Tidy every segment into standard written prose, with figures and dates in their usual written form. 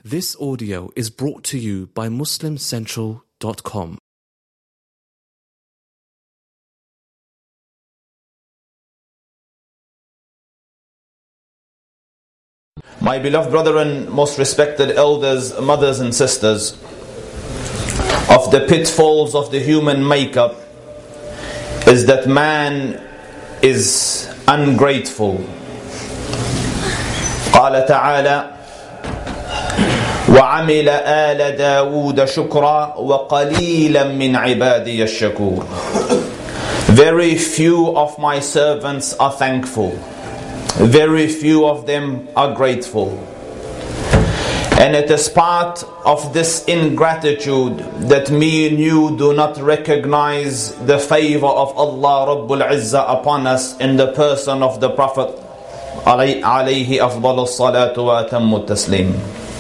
This audio is brought to you by MuslimCentral.com. My beloved brethren, most respected elders, mothers and sisters, of the pitfalls of the human makeup is that man is ungrateful. قال تعالى وعمل آل داود شكرا وقليلا من عبادي الشكور. Very few of my servants are thankful. Very few of them are grateful. And it is part of this ingratitude that me and you do not recognize the favor of Allah Rabbul Izzah upon us in the person of the Prophet alayhi afdalus salatu wa atammu taslim.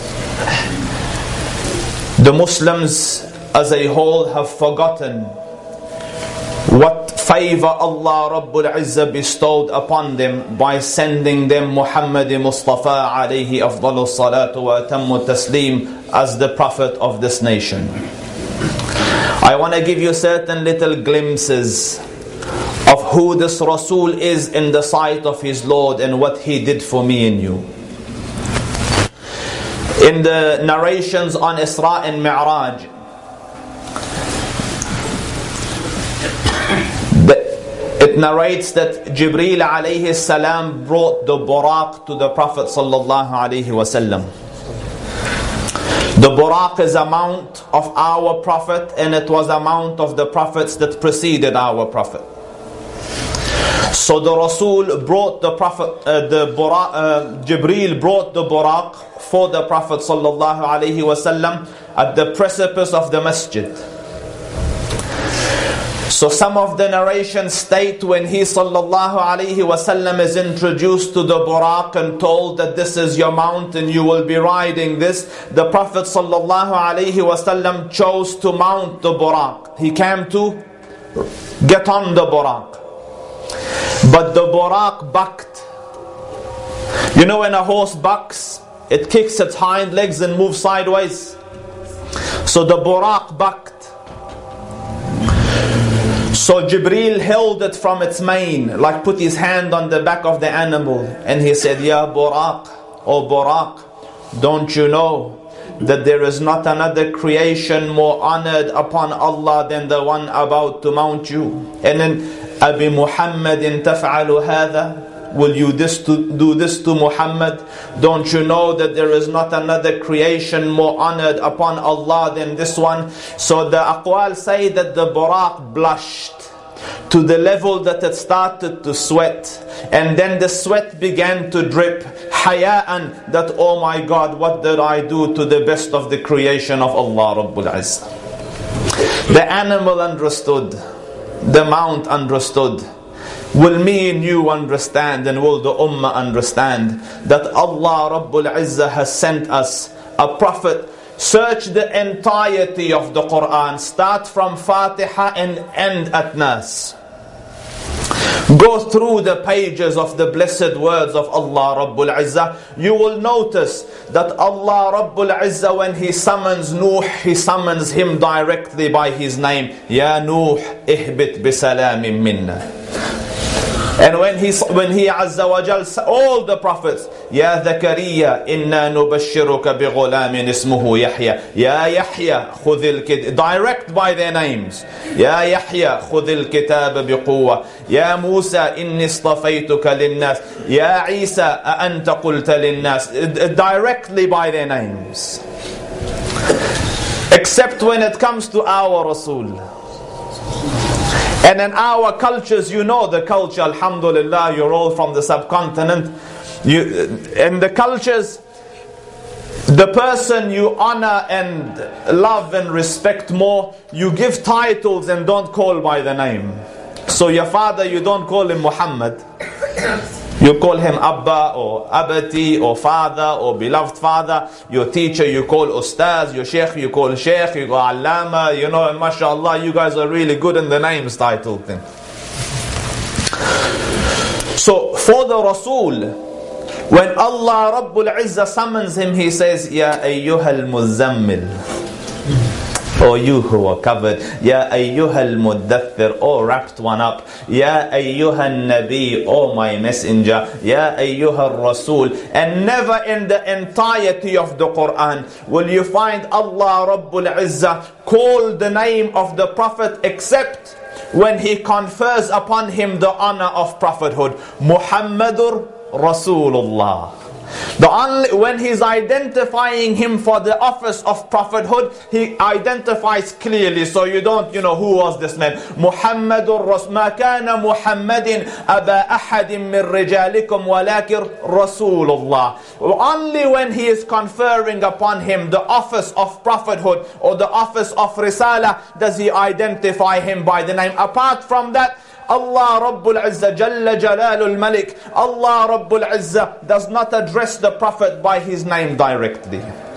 The Muslims as a whole have forgotten what favor Allah Rabbul Izzah bestowed upon them by sending them Muhammad Mustafa alayhi afdalus salatu wa atammu taslim as the Prophet of this nation. I want to give you certain little glimpses of who this Rasul is in the sight of his Lord and what he did for me and you. In the narrations on Isra and Mi'raj, it narrates that Jibreel alayhi salam brought the buraq to the Prophet sallallahu alayhi wasallam. The buraq is a mount of our Prophet, and it was a mount of the prophets that preceded our Prophet. So the Rasul brought the Prophet, Jibreel brought the buraq for the Prophet sallallahu alayhi wasallam at the precipice of the masjid. So some of the narrations state when he sallallahu alayhi wasallam is introduced to the buraq and told that this is your mount and you will be riding this, the Prophet sallallahu alayhi wasallam chose to mount the buraq. He came to get on the buraq. But the buraq bucked. You know when a horse bucks, it kicks its hind legs and moves sideways. So the buraq bucked. So Jibreel held it from its mane, like put his hand on the back of the animal, and he said, Ya buraq, O buraq, don't you know that there is not another creation more honored upon Allah than the one about to mount you? And then, Abi Muhammadin taf'alu hadha, will you do this to Muhammad? Don't you know that there is not another creation more honored upon Allah than this one? So the aqwal say that the buraq blushed to the level that it started to sweat, and then the sweat began to drip, haya'an, that oh my God, what did I do to the best of the creation of Allah Rabbul Izzah? The animal understood, the mount understood. Will me and you understand, and will the ummah understand that Allah Rabbul Izzah has sent us a prophet? Search the entirety of the Quran, start from Fatiha and end at Nas. Go through the pages of the blessed words of Allah Rabbul Izzah. You will notice that Allah Rabbul Izzah, when He summons Nuh, He summons him directly by his name. Ya Nuh, ihbit bisalamin minna. And when he Azza wa Jal, all the prophets, Ya Zakariya, inna nubashiruka bi ghulamin ismuhu Yahya. Ya Yahya, khudhil kitab, direct by their names. Ya Yahya, khudhil kitab bi quwwa. Ya Musa, inni istafaytuka linnas. Ya Isa, anta qulta linnas. Directly by their names. Except when it comes to our Rasul. And in our cultures, you know the culture, alhamdulillah, you're all from the subcontinent. In the cultures, the person you honor and love and respect more, you give titles and don't call by the name. So your father, you don't call him Muhammad. You call him Abba or Abati or father or beloved father. Your teacher you call Ustaz. Your Sheikh you call Sheikh. You go Allama. You know, and mashallah, you guys are really good in the names title thing. So for the Rasul, When Allah Rabbul Izzah summons him, He says, Ya ayyuhal muzammil, O you who are covered. Ya ayyuhal muddathir, O wrapped one up. Ya ayyuhal nabi, O my messenger. Ya ayyuhal rasul. And never in the entirety of the Quran will you find Allah Rabbul Izzah call the name of the Prophet except when He confers upon him the honor of prophethood. Muhammadur Rasulullah. When He's identifying him for the office of prophethood, He identifies clearly, so you don't, who was this man? Muhammadur Rasul. Ma kana Muhammadin aba ahadin min rijalikum walakin Rasulullah. Only when He is conferring upon him the office of prophethood or the office of risala does He identify him by the name. Apart from that, Allah Rabbul Izzah Jalla Jalalul Malik, Allah Rabbul Izzah does not address the Prophet by his name directly.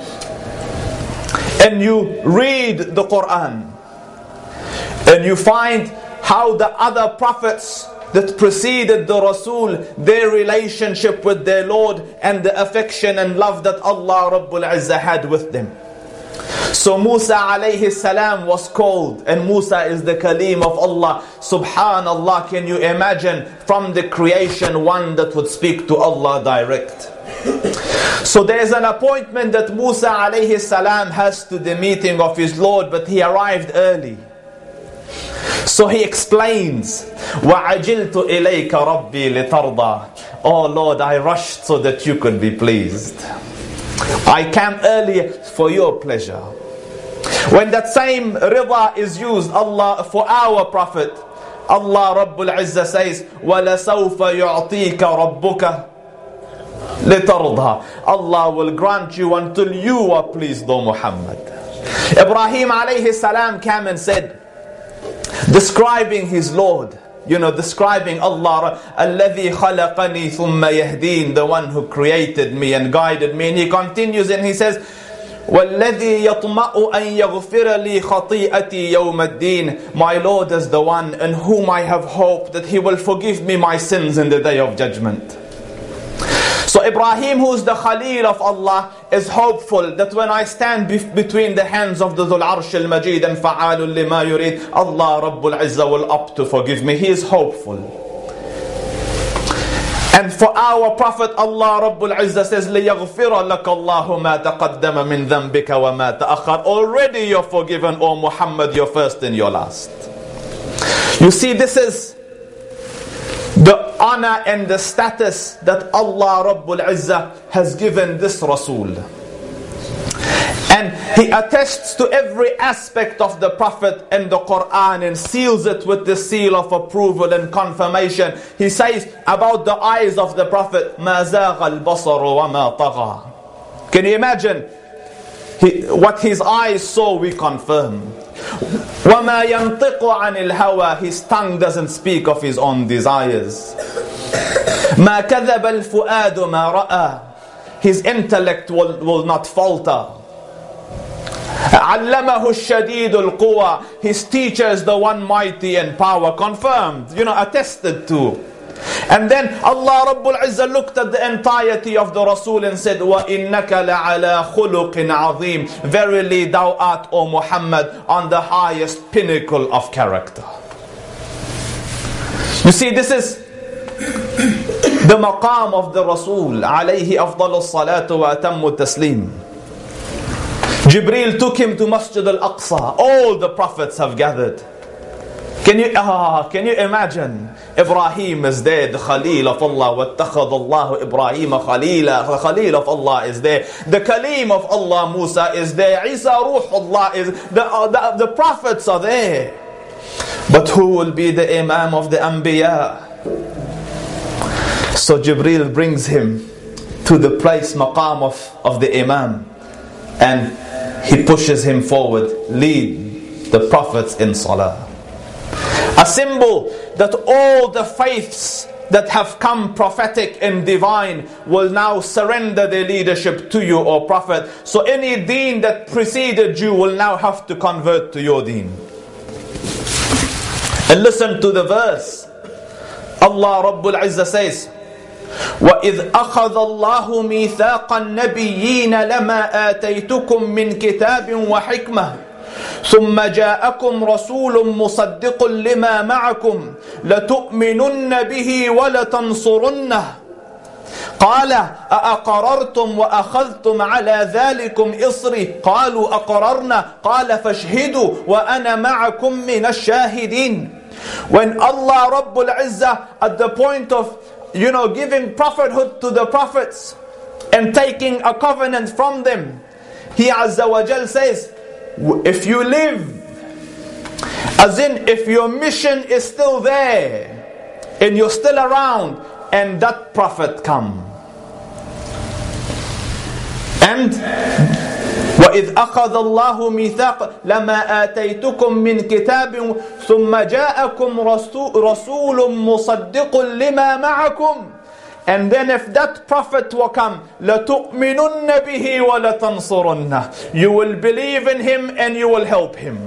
And you read the Quran and you find how the other prophets that preceded the Rasul, their relationship with their Lord and the affection and love that Allah Rabbul Izzah had with them. So Musa alayhi salam was called, and Musa is the Kalim of Allah. Subhanallah, can you imagine from the creation one that would speak to Allah direct? So there's an appointment that Musa alayhi salam has to the meeting of his Lord, but he arrived early. So he explains, وَعَجِلْتُ إِلَيْكَ رَبِّي لِتَرْضَى. Oh Lord, I rushed so that you could be pleased. I came early for your pleasure. When that same rida is used for our Prophet, Allah Rabbul Izzah says, وَلَسَوْفَ يُعْطِيكَ رَبُّكَ لِتَرْضَى. Allah will grant you until you are pleased, O Muhammad. Ibrahim alayhi salam came and said, describing his Lord, describing Allah, الَّذِي خَلَقَنِي ثُمَّ يَهْدِينَ, the one who created me and guided me. And he continues and he says, وَالَّذِي يَطْمَعُ أَن يَغْفِرَ لِي خَطِيئَتِي يَوْمَ الدِّينِ. My Lord is the one in whom I have hope that He will forgive me my sins in the day of judgment. So Ibrahim, who is the Khalil of Allah, is hopeful that when I stand between the hands of the Dhul Arsh al-Majid and Fa'alul lima yurid, Allah Rabbul Izzah will opt to forgive me. He is hopeful. And for our Prophet, Allah Rabbul Izzah says, لِيَغْفِرَ لَكَ اللَّهُ مَا تَقَدَّمَ مِنْ ذَنْبِكَ وَمَا تَأَخَّرَ. Already you're forgiven, O Muhammad, your first and your last. You see, this is the honor and the status that Allah Rabbul Izzah has given this Rasul. And He attests to every aspect of the Prophet in the Quran and seals it with the seal of approval and confirmation. He says about the eyes of the Prophet, مَا زَاغَ الْبَصَرُ وَمَا طَغَى. Can you imagine? What his eyes saw, we confirm. وَمَا يَنْطِقُ عَنِ الْهَوَى. His tongue doesn't speak of his own desires. مَا كَذَبَ الْفُؤَادُ مَا رَأَى. His intellect will not falter. عَلَّمَهُ الشَّدِيدُ الْقُوَى. His teacher is the one mighty in power. Confirmed, attested to. And then Allah Rabbul Izzah looked at the entirety of the Rasul and said, وَإِنَّكَ لَعَلَى خُلُقٍ عَظِيمٍ. Verily thou art, O Muhammad, on the highest pinnacle of character. You see, this is the maqam of the Rasul, alayhi afdalu salatu wa atammu taslim. Jibreel took him to Masjid al-Aqsa. All the prophets have gathered. Can you imagine? Ibrahim is there, the Khalil of Allah. وَاتَّخَذَ اللَّهُ إِبْرَاهِيمَ خَلِيلًا. The Khalil of Allah is there. The Kalim of Allah, Musa, is there. Isa Ruhullah is there. The prophets are there. But who will be the Imam of the Anbiya? So Jibreel brings him to the place, maqam of the Imam. And he pushes him forward. Lead the prophets in salah. A symbol that all the faiths that have come prophetic and divine will now surrender their leadership to you, O Prophet. So any deen that preceded you will now have to convert to your deen. And listen to the verse. Allah Rabbul Izzah says, وَإِذْ أَخَذَ اللَّهُ مِيثَاقَ النَّبِيِّينَ لَمَا آتَيْتُكُم مِّن كِتَابٍ وَحِكْمَةٍ ثُمَّ جَاءَكُمْ رَسُولٌ مُصَدِّقٌ لِمَا مَعَكُمْ لَتُؤْمِنُنَّ بِهِ وَلَتَنصُرُنَّهُ قال أأقررتم وأخذتم على ذلكم إصري قالوا أقررنا قال فاشهدوا وأنا معكم من الشاهدين. When Allah Rabbul Izzah, at the point of giving prophethood to the prophets and taking a covenant from them, He Azza wa Jal says, if you live, as in if your mission is still there and you're still around, and that prophet come. And وَإِذْ أَخَذَ اللَّهُ مِيثَاقَ لَمَا آتَيْتُكُم مِّن كِتَابٍ ثُمَّ جَاءَكُمْ رَسُولٌ مُصَدِّقٌ لِمَا مَعَكُمْ. And then if that prophet will come, لَتُؤْمِنُنَّ بِهِ وَلَتَنصُرُنَّهُ. You will believe in him and you will help him.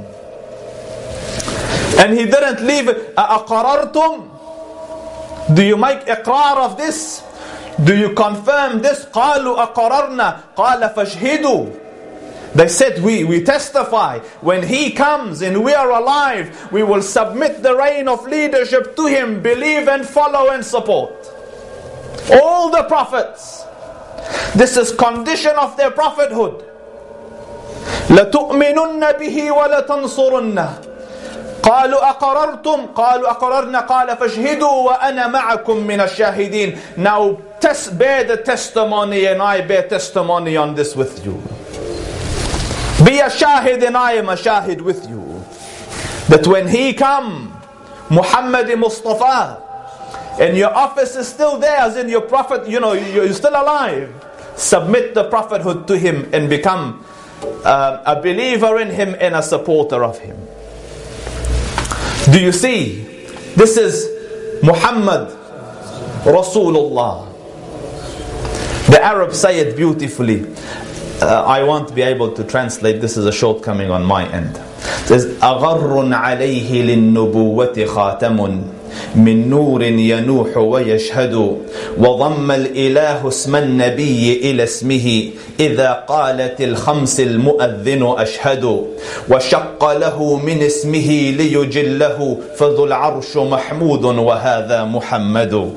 And he didn't leave it. أَأَقَرَرْتُمْ? Do you make iqrar of this? Do you confirm this? قالوا أقررنا قال فاشهدوا. They said, we testify. When he comes and we are alive, we will submit the reign of leadership to him, believe and follow and support. All the prophets, this is condition of their prophethood. لَتُؤْمِنُنَّ بِهِ وَلَتَنصُرُنَّهُ قالوا أقررتم قالوا أقررنا قال فاشهدوا وأنا معكم من الشاهدين. Now bear the testimony and I bear testimony on this with you. Be a shahid and I am a shahid with you, that when he come, Muhammad Mustafa, and your office is still there, as in your prophet, you're still alive, submit the prophethood to him and become a believer in him and a supporter of him. Do you see? This is Muhammad Rasulullah. The Arabs say it beautifully. I won't be able to translate. This is a shortcoming on my end. It says, أَغَرٌ عَلَيْهِ لِلنُّبُوَّةِ خَاتَمٌ من نور ينوح ويشهد وضم الإله اسم النبي إلى اسمه إذا قالت الخمس المؤذن أشهد وشق له من اسمه ليجله فذو العرش محمود وهذا محمد.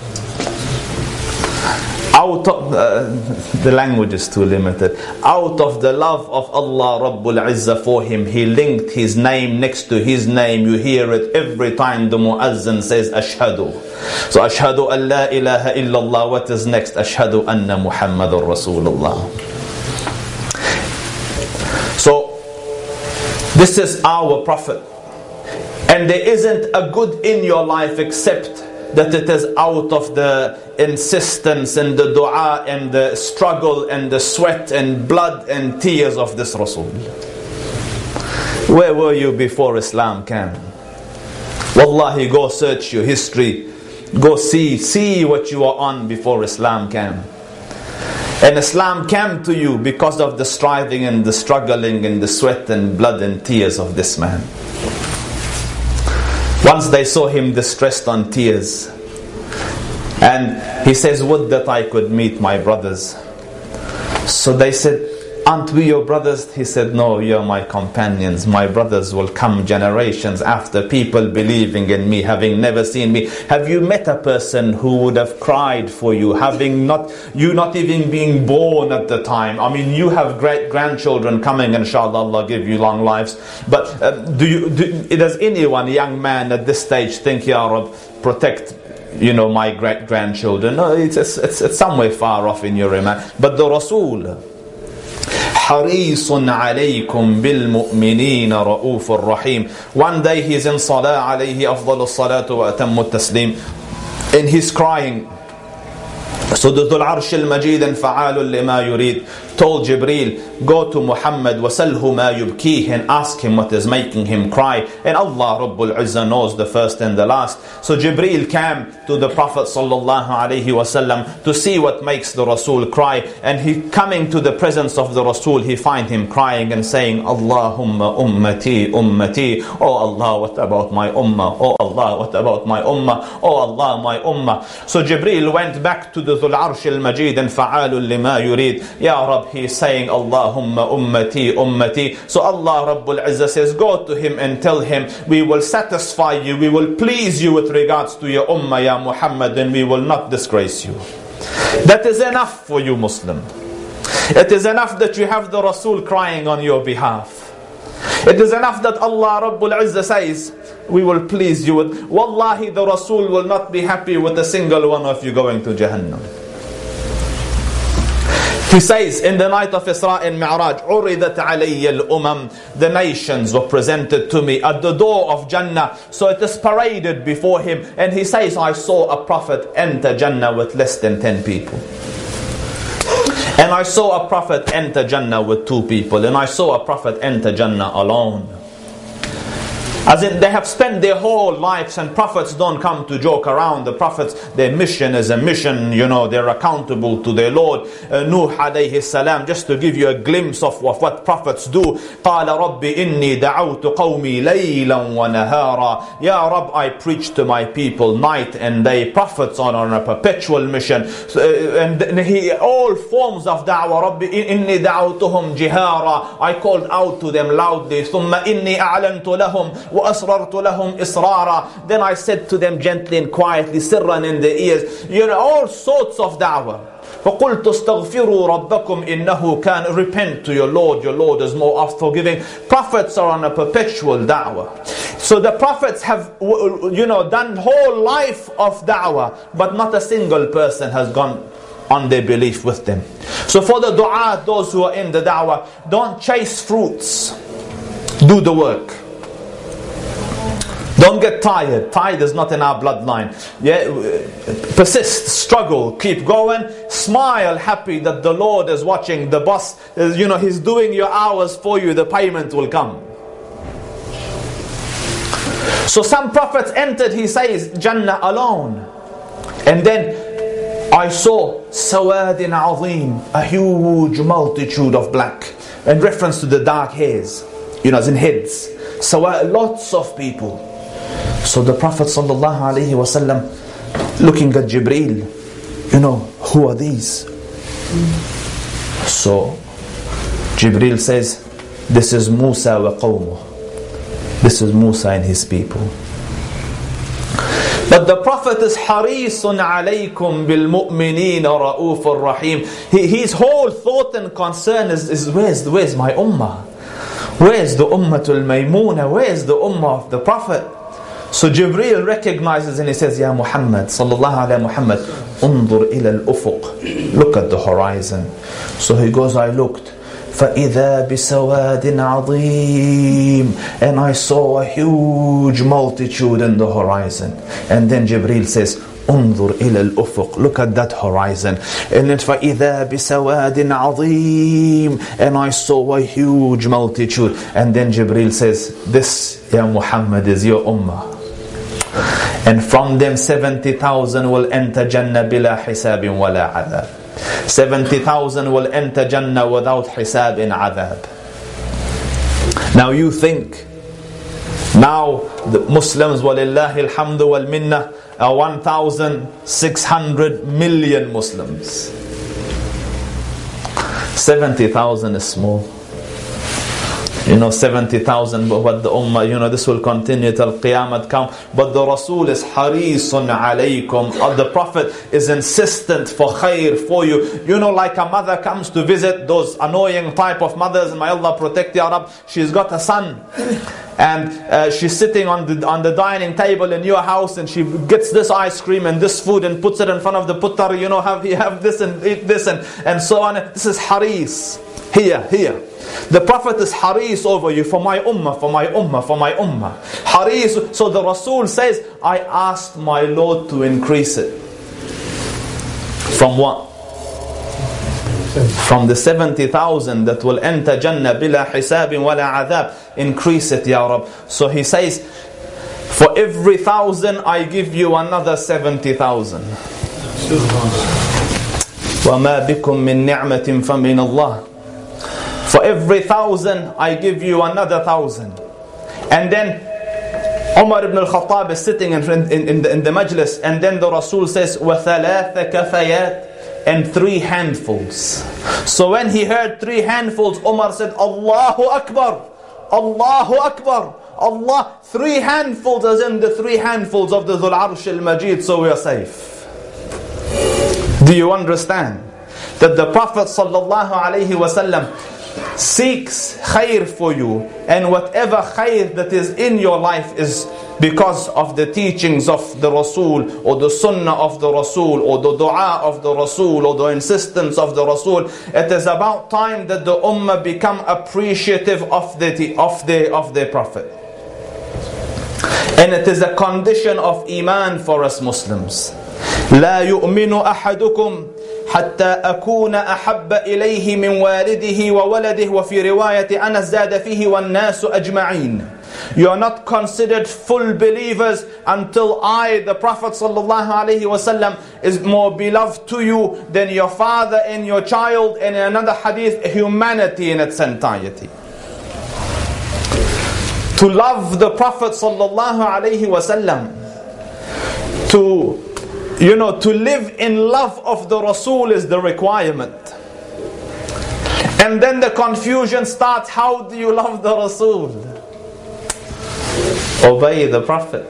The language is too limited. Out of the love of Allah Rabbul Izzah for him, he linked his name next to his name. You hear it every time the muazzin says Ashhadu. So Ashhadu an la ilaha illallah. What is next? Ashhadu anna Muhammadur Rasulullah. So this is our Prophet, and there isn't a good in your life except that it is out of the insistence and the dua and the struggle and the sweat and blood and tears of this Rasul. Where were you before Islam came? Wallahi, go search your history. Go see what you were on before Islam came. And Islam came to you because of the striving and the struggling and the sweat and blood and tears of this man. Once they saw him distressed on tears, and he says, would that I could meet my brothers. So they said, aren't we your brothers? He said, no, you're my companions. My brothers will come generations after, people believing in me, having never seen me. Have you met a person who would have cried for you, having not even being born at the time? I mean, you have great grandchildren coming, inshallah, Allah give you long lives. But does anyone, young man at this stage, think, Ya Rab, protect my great grandchildren? No, it's somewhere far off in your iman. But the Rasul, حريص عليكم بالمؤمنين رؤوف الرحيم. One day he's in salah, عليه أفضل الصلاة وأتم التسليم, and he's crying. So the Dhul Arsh al-Majid and Fa'alul lima yurid told Jibreel, go to Muhammad wasalhu ma yubkih, and ask him what is making him cry. And Allah Rabbul Izzah knows the first and the last. So Jibreel came to the Prophet sallallahu alaihi wasallam to see what makes the Rasul cry. And he coming to the presence of the Rasul, he find him crying and saying, Allahumma ummati ummati. Oh Allah, what about my ummah? Oh Allah, what about my ummah? Oh Allah, my ummah. So Jibreel went back to the Dhul Arsh al-Majid and Fa'alul lima yurid. Ya Rab, he's saying Allahumma ummati ummati. So Allah Rabbul Izzah says, go to him and tell him, we will satisfy you, we will please you with regards to your ummah, ya Muhammad, and we will not disgrace you. That is enough for you, Muslim. It is enough that you have the Rasul crying on your behalf. It is enough that Allah Rabbul Izzah says, we will please you with. Wallahi, the Rasul will not be happy with a single one of you going to Jahannam. He says in the night of Isra and Mi'raj, عُرِضَتْ عَلَيَّ الْأُمَمْ, the nations were presented to me at the door of Jannah. So it is paraded before him. And he says, I saw a prophet enter Jannah with less than 10 people. And I saw a prophet enter Jannah with 2 people. And I saw a prophet enter Jannah alone. As in, they have spent their whole lives, and prophets don't come to joke around. The prophets, their mission is a mission, they're accountable to their Lord. Nuh alayhi salam, just to give you a glimpse of what prophets do. قَالَ رَبِّ إِنِّي دَعَوْتُ قَوْمِي لَيْلًا وَنَهَارًا. Ya Rabb, I preach to my people night and day. Prophets are on a perpetual mission. And all forms of da'wah. رَبِّ إِنِّي دَعَوْتُهُمْ جِهَارًا. I called out to them loudly. ثُمَّ إِنِّي أَعْلَنْتُ لَهُمْ وَأَسْرَرْتُ لَهُمْ إِسْرَارًا. Then I said to them gently and quietly, sirran in the ears, all sorts of da'wah. فَقُلْتُ اسْتَغْفِرُوا رَبَّكُمْ إِنَّهُ كَانَ. Repent to your Lord is more oft forgiving. Prophets are on a perpetual da'wah. So the prophets have done whole life of da'wah, but not a single person has gone on their belief with them. So for the du'at, those who are in the da'wah, don't chase fruits, do the work. Don't get tired. Tired is not in our bloodline. Persist, struggle, keep going. Smile, happy that the Lord is watching. The boss, He's doing your hours for you. The payment will come. So some prophets entered, he says, Jannah alone. And then I saw Sawadin Azim, a huge multitude of black. In reference to the dark hairs, as in heads. Lots of people. So the Prophet ﷺ, looking at Jibreel, who are these? So Jibreel says, this is Musa wa qawmuh. This is Musa and his people. But the Prophet is harisun alaykum bil mu'mineen ra'ufur rahim. His whole thought and concern is where's my ummah? Where's the ummatul maymuna? Where's the ummah of the Prophet? So Jibreel recognizes and he says, Ya Muhammad, sallallahu alayhi Muhammad, undur ila al-ufuq. Look at the horizon. So he goes, I looked. فَإِذَا بِسَوَادٍ عَظِيمٍ. And I saw a huge multitude in the horizon. And then Jibreel says, انظر إلى الأفق. Look at that horizon. And then فَإِذَا بِسَوَادٍ عَظِيمٍ. And I saw a huge multitude. And then Jibreel says, this, Ya Muhammad, is your ummah. And from them 70,000 will enter Jannah bila hisabin wala adhab. 70,000 will enter Jannah without hisab and adhab. Now you think, now the Muslims, walillahi alhamdu wal minnah, are 1,600 million Muslims. 70,000 is small. 70,000, but the ummah, this will continue till Qiyamah come. But the Rasul is harisun alaykum. The Prophet is insistent for khair for you. Like a mother comes to visit, those annoying type of mothers, may Allah protect Ya Rab. She's got a son. And she's sitting on the dining table in your house, and she gets this ice cream and this food and puts it in front of the puttar, have this and eat this and so on. This is haris. Here. The Prophet is haris over you, for my ummah, for my ummah, for my ummah. Haris. So the Rasul says, I asked my Lord to increase it. From what? From the 70,000 that will enter Jannah bila hisabin wala adhab. Increase it, Ya Rab. So he says, for every 1,000 I give you another 70,000. وَمَا بِكُم مِّن نِعْمَةٍ فَمِنَ اللَّهِ. For every 1,000 I give you another 1,000. And then Umar ibn al-Khattab is sitting in the majlis, and then the Rasul says, وَثَلَاثَ كَفَيَاتٍ, and 3 handfuls. So when he heard 3 handfuls, Umar said, Allahu Akbar, Allahu Akbar, Allah. 3 handfuls, as in the 3 handfuls of the Dhul Arsh al-Majid, so we are safe. Do you understand that the Prophet sallallahu alaihi wasallam seeks khair for you, and whatever khair that is in your life is because of the teachings of the Rasul, or the sunnah of the Rasul, or the dua of the Rasul, or the insistence of the Rasul. It is about time that the ummah become appreciative of the Prophet. And it is a condition of iman for us Muslims. لا يؤمن أحدكم حتى أكون أحب إليه من والده وولده وفي رواية أنس زاد فيه والناس أجمعين. You are not considered full believers until I, the Prophet ﷺ, is more beloved to you than your father and your child, and in another hadith, humanity in its entirety. To love the Prophet ﷺ, to live in love of the Rasul is the requirement. And then the confusion starts. How do you love the Rasul? Obey the Prophet.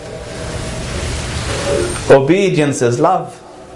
Obedience is love.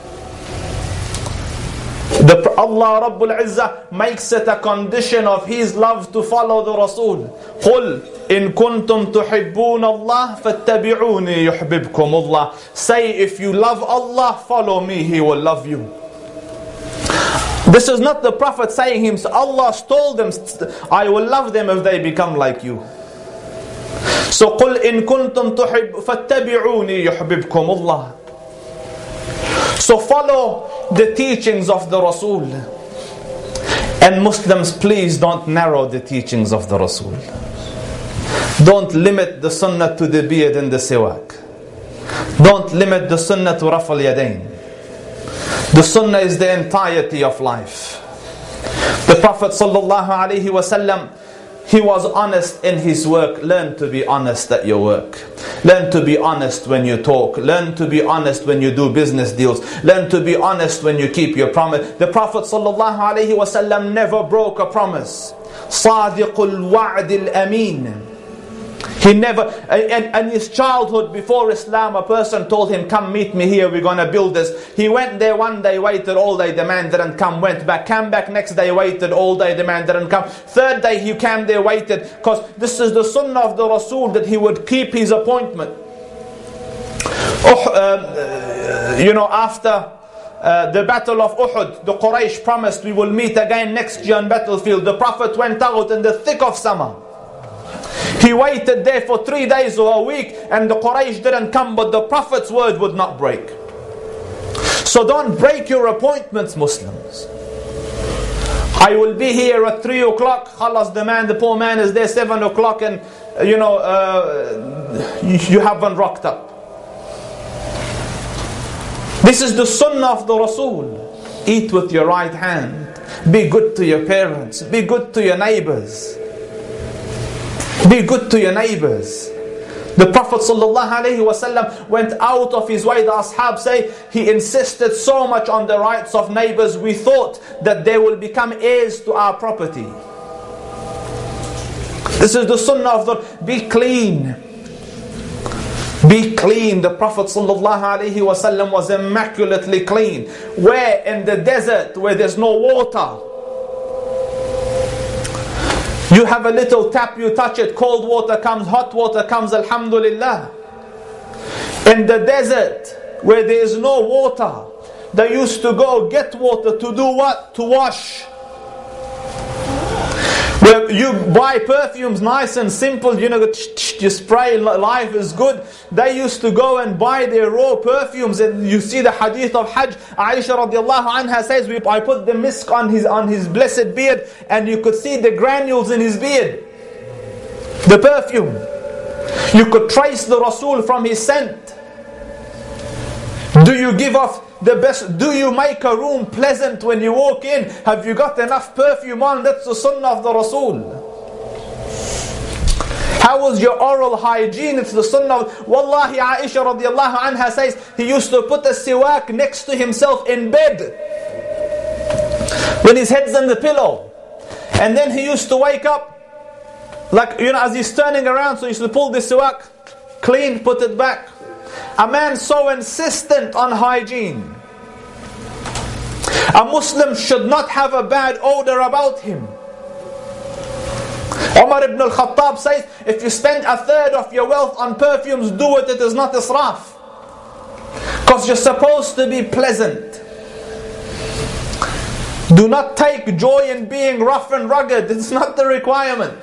Allah Rabbul Izzah makes it a condition of His love to follow the Rasul. قُلْ إِن كُنْتُمْ تُحِبُّونَ اللَّهِ فَاتَّبِعُونِي يُحْبِبْكُمُ اللَّهِ. Say, if you love Allah, follow me, He will love you. This is not the Prophet saying himself. Allah told them, I will love them if they become like you. So قُلْ إِن كُنْتُمْ فَاتَّبِعُونِي يُحْبِبْكُمُ اللَّهِ. So follow the teachings of the Rasul. And Muslims, please don't narrow the teachings of the Rasul. Don't limit the sunnah to the beard and the siwak. Don't limit the sunnah to raf al-yadayn. The sunnah is the entirety of life. The Prophet ﷺ, he was honest in his work. Learn to be honest at your work. Learn to be honest when you talk. Learn to be honest when you do business deals. Learn to be honest when you keep your promise. The Prophet ﷺ never broke a promise. Sadiqul wa'dil ameen. He never, in his childhood before Islam, a person told him, come meet me here, we're going to build this. He went there one day, waited all day, the man didn't come, went back, came back next day, waited all day, the man didn't come. Third day he came there, waited, because this is the sunnah of the Rasul, that he would keep his appointment. After the battle of Uhud, the Quraysh promised we will meet again next year on battlefield. The Prophet went out in the thick of summer. He waited there for 3 days or a week, and the Quraysh didn't come, but the Prophet's word would not break. So don't break your appointments, Muslims. I will be here at 3 o'clock. Khalas, the poor man is there 7 o'clock, and you haven't rocked up. This is the sunnah of the Rasul. Eat with your right hand. Be good to your parents. Be good to your neighbors. Be good to your neighbors. The Prophet ﷺ went out of his way. The ashab say he insisted so much on the rights of neighbors, we thought that they will become heirs to our property. This is the sunnah of the... Be clean. Be clean. The Prophet ﷺ was immaculately clean. Where? In the desert, where there's no water. You have a little tap, you touch it, cold water comes, hot water comes, alhamdulillah. In the desert, where there is no water, they used to go get water to do what? To wash. Where you buy perfumes nice and simple, you spray, life is good. They used to go and buy their raw perfumes. And you see the hadith of Hajj, Aisha radiallahu anha says, I put the misk on his blessed beard, and you could see the granules in his beard, the perfume. You could trace the Rasul from his scent. Do you give off the best? Do you make a room pleasant when you walk in? Have you got enough perfume on? That's the sunnah of the Rasul. How was your oral hygiene? It's the sunnah. Wallahi, Aisha radiallahu anha says, he used to put a siwak next to himself in bed when his head's on the pillow. And then he used to wake up, like, as he's turning around, so he used to pull the siwak, clean, put it back. A man so insistent on hygiene. A Muslim should not have a bad odor about him. Umar ibn al-Khattab says, if you spend a third of your wealth on perfumes, do it is not israf. Because you're supposed to be pleasant. Do not take joy in being rough and rugged. It's not the requirement.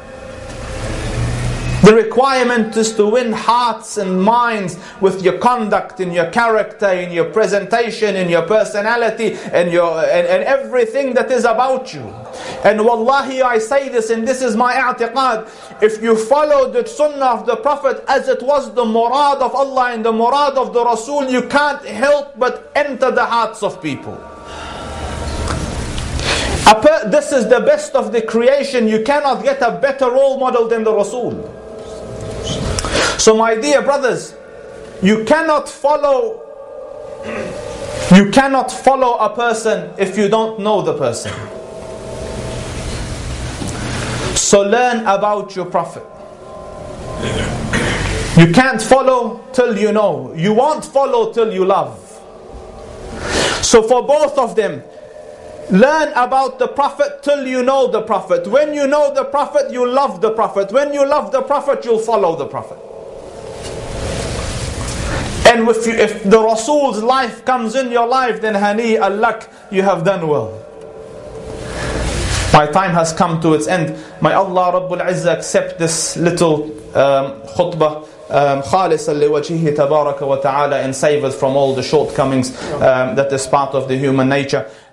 The requirement is to win hearts and minds with your conduct, in your character, in your presentation, in your personality, and everything that is about you. And wallahi, I say this, and this is my i'tiqad. If you follow the sunnah of the Prophet as it was the murad of Allah and the murad of the Rasul, you can't help but enter the hearts of people. This is the best of the creation. You cannot get a better role model than the Rasul. So my dear brothers, you cannot follow a person if you don't know the person. So learn about your Prophet. You can't follow till you know. You won't follow till you love. So for both of them, learn about the Prophet till you know the Prophet. When you know the Prophet, you love the Prophet. When you love the Prophet, you'll follow the Prophet. And if the Rasul's life comes in your life, then hani al-lak, you have done well. My time has come to its end. May Allah Rabbul Izzah accept this little khutbah خالصا لوجهه تبارك وتعالى and save us from all the shortcomings that is part of the human nature.